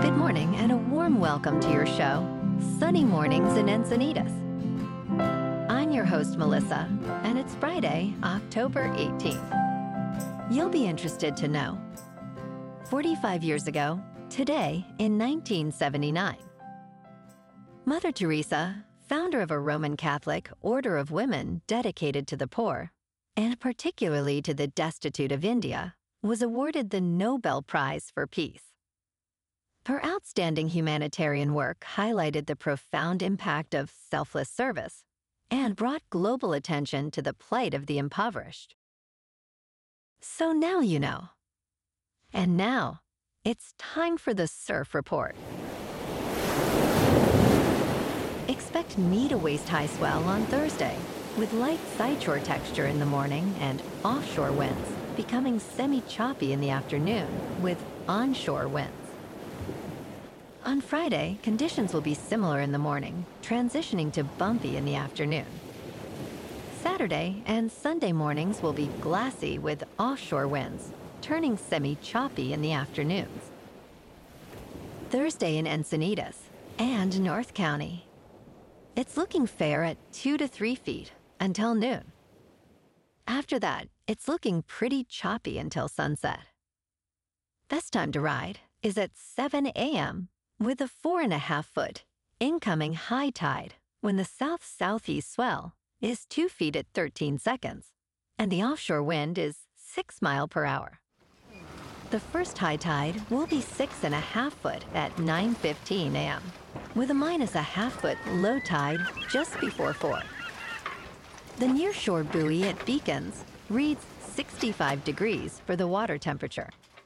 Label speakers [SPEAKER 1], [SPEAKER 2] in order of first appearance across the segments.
[SPEAKER 1] Good morning and a warm welcome to your show, Sunny Mornings in Encinitas. I'm your host, Melissa, and it's Friday, October 18th. You'll be interested to know. 45 years ago, today in 1979, Mother Teresa, founder of a Roman Catholic order of women dedicated to the poor, and particularly to the destitute of India, was awarded the Nobel Prize for Peace. Her outstanding humanitarian work highlighted the profound impact of selfless service and brought global attention to the plight of the impoverished. So now you know. And now, it's time for the Surf Report. Expect me-to-waist high swell on Thursday, with light sideshore texture in the morning and offshore winds becoming semi-choppy in the afternoon with onshore winds. On Friday, conditions will be similar in the morning, transitioning to bumpy in the afternoon. Saturday and Sunday mornings will be glassy with offshore winds, turning semi-choppy in the afternoons. Thursday in Encinitas and North County. It's looking fair at 2 to 3 feet until noon. After that, it's looking pretty choppy until sunset. Best time to ride is at 7 a.m. with a 4.5-foot incoming high tide when the south-southeast swell is 2 feet at 13 seconds and the offshore wind is 6 miles per hour. The first high tide will be 6.5 foot at 9:15 a.m. with a -0.5-foot low tide just before 4. The nearshore buoy at Beacons reads 65 degrees for the water temperature.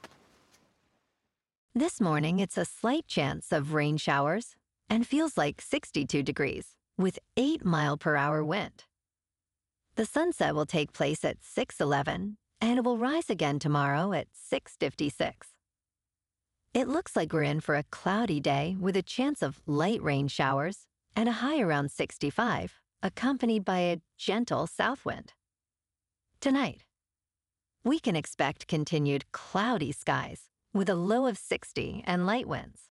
[SPEAKER 1] This morning, it's a slight chance of rain showers and feels like 62 degrees with 8 mile per hour wind. The sunset will take place at 6:11 and it will rise again tomorrow at 6:56. It looks like we're in for a cloudy day with a chance of light rain showers and a high around 65, accompanied by a gentle south wind. Tonight, we can expect continued cloudy skies with a low of 60 and light winds.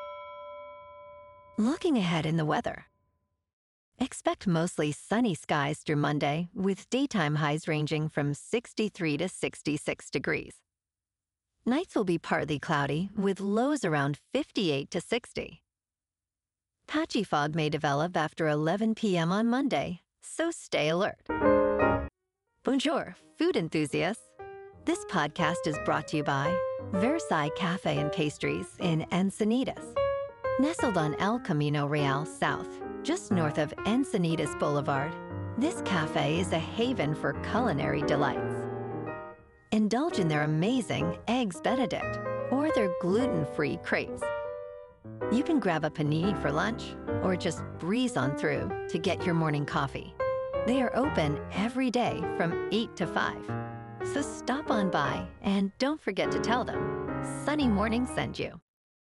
[SPEAKER 1] Looking ahead in the weather. Expect mostly sunny skies through Monday with daytime highs ranging from 63 to 66 degrees. Nights will be partly cloudy with lows around 58 to 60. Patchy fog may develop after 11 p.m. on Monday, so stay alert. Bonjour, food enthusiasts. This podcast is brought to you by Versailles Cafe and Pastries in Encinitas. Nestled on El Camino Real South, just north of Encinitas Boulevard, this cafe is a haven for culinary delights. Indulge in their amazing Eggs Benedict or their gluten-free crepes. You can grab a panini for lunch or just breeze on through to get your morning coffee. They are open every day from 8 to 5. So stop on by and don't forget to tell them Sunny Morning sent you.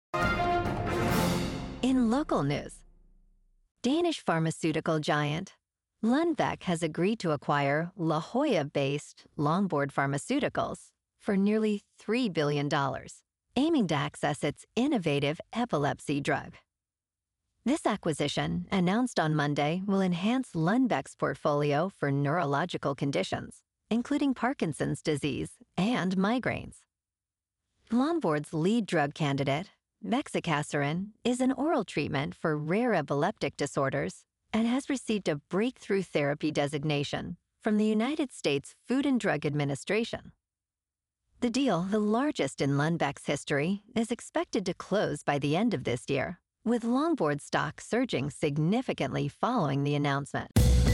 [SPEAKER 1] In local news, Danish pharmaceutical giant Lundbeck has agreed to acquire La Jolla-based Longboard Pharmaceuticals for nearly $3 billion, aiming to access its innovative epilepsy drug. This acquisition, announced on Monday, will enhance Lundbeck's portfolio for neurological conditions, including Parkinson's disease and migraines. Longboard's lead drug candidate, bexicaserin, is an oral treatment for rare epileptic disorders and has received a breakthrough therapy designation from the United States Food and Drug Administration. The deal, the largest in Lundbeck's history, is expected to close by the end of this year, with Longboard stock surging significantly following the announcement.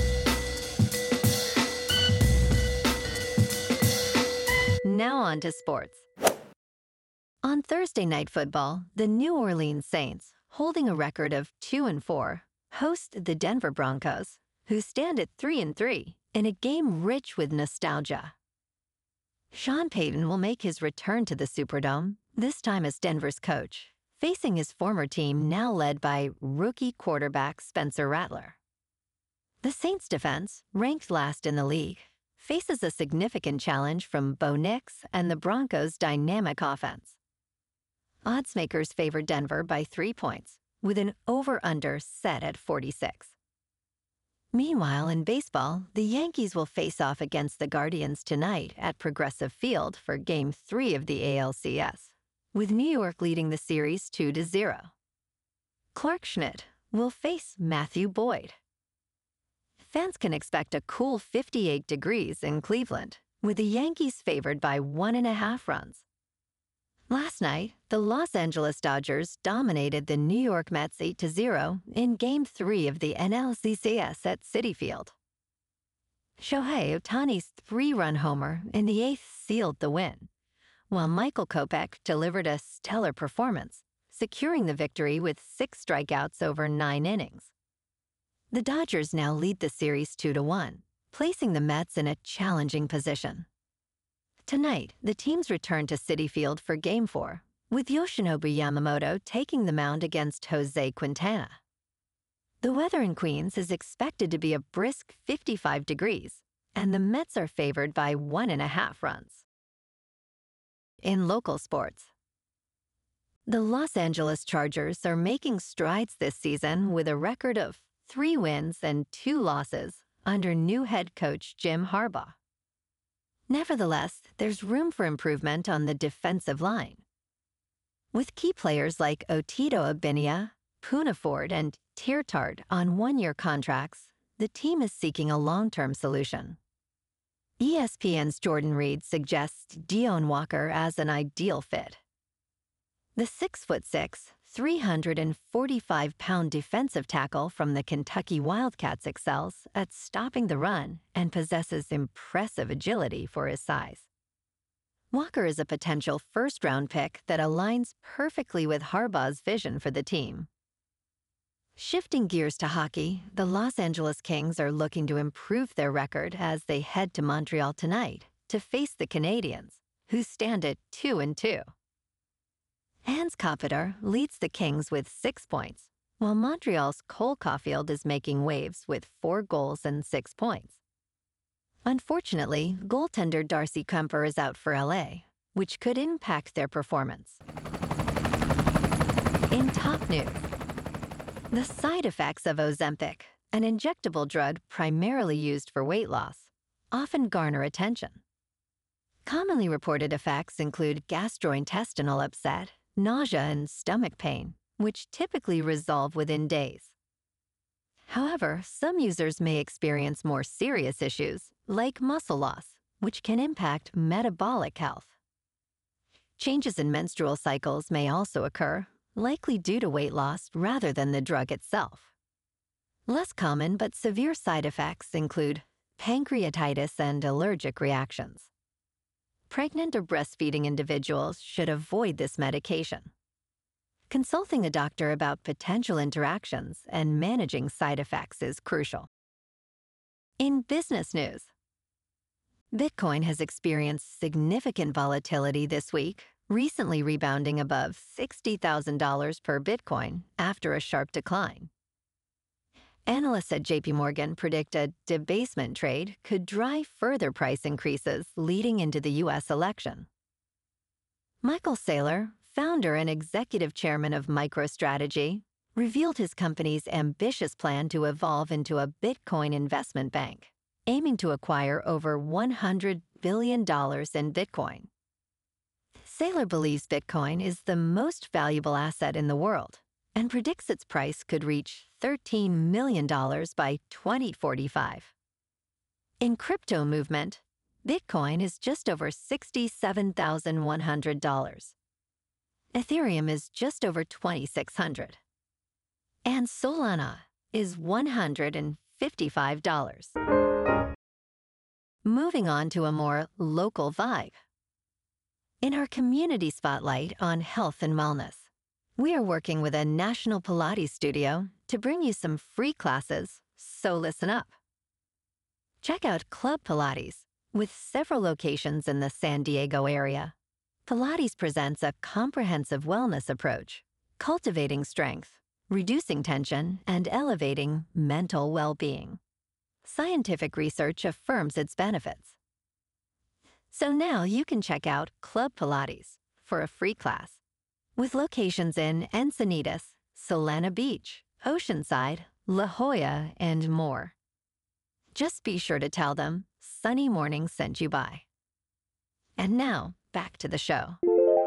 [SPEAKER 1] Now on to sports. On Thursday Night Football, the New Orleans Saints, holding a record of 2-4, host the Denver Broncos, who stand at 3-3 in a game rich with nostalgia. Sean Payton will make his return to the Superdome, this time as Denver's coach, facing his former team now led by rookie quarterback Spencer Rattler. The Saints' defense, ranked last in the league, faces a significant challenge from Bo Nix and the Broncos' dynamic offense. oddsmakers favor Denver by 3 points, with an over-under set at 46. Meanwhile, in baseball, the Yankees will face off against the Guardians tonight at Progressive Field for Game 3 of the ALCS, with New York leading the series 2-0. Clark Schmidt will face Matthew Boyd. Fans can expect a cool 58 degrees in Cleveland, with the Yankees favored by 1.5 runs. Last night, the Los Angeles Dodgers dominated the New York Mets 8-0 in Game 3 of the NLCS at Citi Field. Shohei Ohtani's 3-run homer in the 8th sealed the win, while Michael Kopech delivered a stellar performance, securing the victory with 6 strikeouts over 9 innings. The Dodgers now lead the series 2-1, placing the Mets in a challenging position. Tonight, the teams return to Citi Field for Game 4, with Yoshinobu Yamamoto taking the mound against Jose Quintana. The weather in Queens is expected to be a brisk 55 degrees, and the Mets are favored by 1.5 runs. In local sports, the Los Angeles Chargers are making strides this season with a record of 3 wins and 2 losses under new head coach Jim Harbaugh. Nevertheless, there's room for improvement on the defensive line. With key players like Otito Abinia, Poona Ford, and Tirtard on 1-year contracts, the team is seeking a long-term solution. ESPN's Jordan Reed suggests Dion Walker as an ideal fit. The 6'6", 345-pound defensive tackle from the Kentucky Wildcats excels at stopping the run and possesses impressive agility for his size. Walker is a potential first-round pick that aligns perfectly with Harbaugh's vision for the team. Shifting gears to hockey, the Los Angeles Kings are looking to improve their record as they head to Montreal tonight to face the Canadiens, who stand at 2-2. Hans Kopitar leads the Kings with 6 points, while Montreal's Cole Caulfield is making waves with 4 goals and 6 points. Unfortunately, goaltender Darcy Kuemper is out for LA, which could impact their performance. In top news, the side effects of Ozempic, an injectable drug primarily used for weight loss, often garner attention. Commonly reported effects include gastrointestinal upset, nausea, and stomach pain, which typically resolve within days. However, some users may experience more serious issues, like muscle loss, which can impact metabolic health. Changes in menstrual cycles may also occur, likely due to weight loss rather than the drug itself. Less common but severe side effects include pancreatitis and allergic reactions. Pregnant or breastfeeding individuals should avoid this medication. Consulting a doctor about potential interactions and managing side effects is crucial. In business news, Bitcoin has experienced significant volatility this week, recently rebounding above $60,000 per Bitcoin after a sharp decline. Analysts at JP Morgan predict a debasement trade could drive further price increases leading into the U.S. election. Michael Saylor, founder and executive chairman of MicroStrategy, revealed his company's ambitious plan to evolve into a Bitcoin investment bank, aiming to acquire over $100 billion in Bitcoin. Saylor believes Bitcoin is the most valuable asset in the world and predicts its price could reach $13 million by 2045. In crypto movement, Bitcoin is just over $67,100. Ethereum is just over $2,600. And Solana is $155. Moving on to a more local vibe. In our community spotlight on health and wellness, we are working with a national Pilates studio to bring you some free classes, so listen up. Check out Club Pilates, with several locations in the San Diego area. Pilates presents a comprehensive wellness approach, cultivating strength, reducing tension, and elevating mental well-being. Scientific research affirms its benefits. So now you can check out Club Pilates for a free class. with locations in Encinitas, Solana Beach, Oceanside, La Jolla, and more. Just be sure to tell them Sunny Mornings sent you by. And now, back to the show.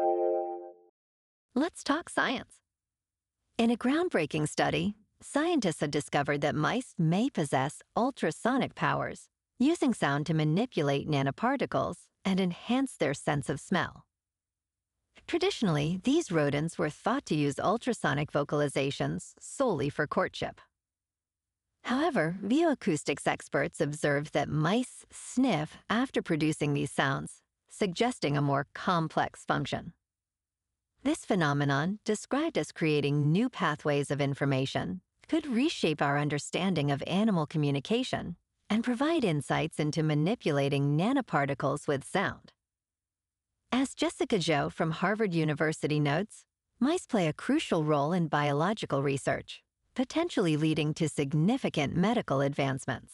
[SPEAKER 1] Let's talk science. In a groundbreaking study, scientists had discovered that mice may possess ultrasonic powers, using sound to manipulate nanoparticles and enhance their sense of smell. Traditionally, these rodents were thought to use ultrasonic vocalizations solely for courtship. However, bioacoustics experts observed that mice sniff after producing these sounds, suggesting a more complex function. This phenomenon, described as creating new pathways of information, could reshape our understanding of animal communication and provide insights into manipulating nanoparticles with sound. As Jessica Zhou from Harvard University notes, mice play a crucial role in biological research, potentially leading to significant medical advancements.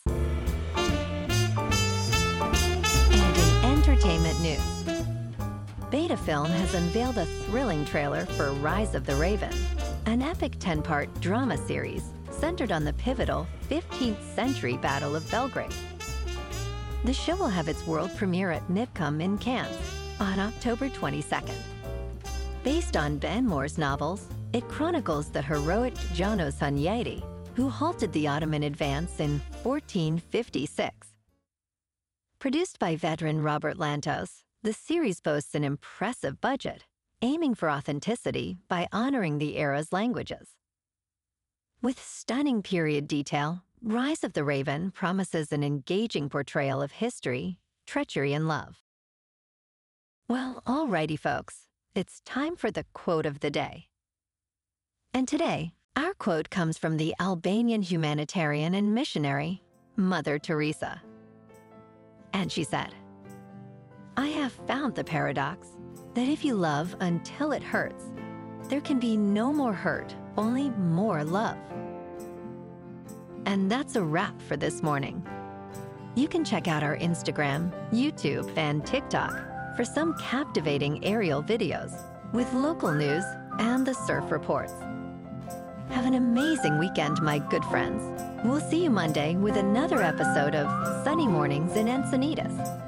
[SPEAKER 1] And in entertainment news, Beta Film has unveiled a thrilling trailer for Rise of the Raven, an epic 10-part drama series centered on the pivotal 15th century Battle of Belgrade. The show will have its world premiere at MIPCOM in Cannes on October 22nd. Based on Ben Moore's novels, it chronicles the heroic Janos Hunyadi, who halted the Ottoman advance in 1456. Produced by veteran Robert Lantos, the series boasts an impressive budget, aiming for authenticity by honoring the era's languages. With stunning period detail, Rise of the Raven promises an engaging portrayal of history, treachery, and love. Well, alrighty, folks, it's time for the quote of the day. And today, our quote comes from the Albanian humanitarian and missionary, Mother Teresa. And she said, "I have found the paradox that if you love until it hurts, there can be no more hurt, only more love." And that's a wrap for this morning. You can check out our Instagram, YouTube, and TikTok for some captivating aerial videos with local news and the surf reports. Have an amazing weekend, my good friends. We'll see you Monday with another episode of Sunny Mornings in Encinitas.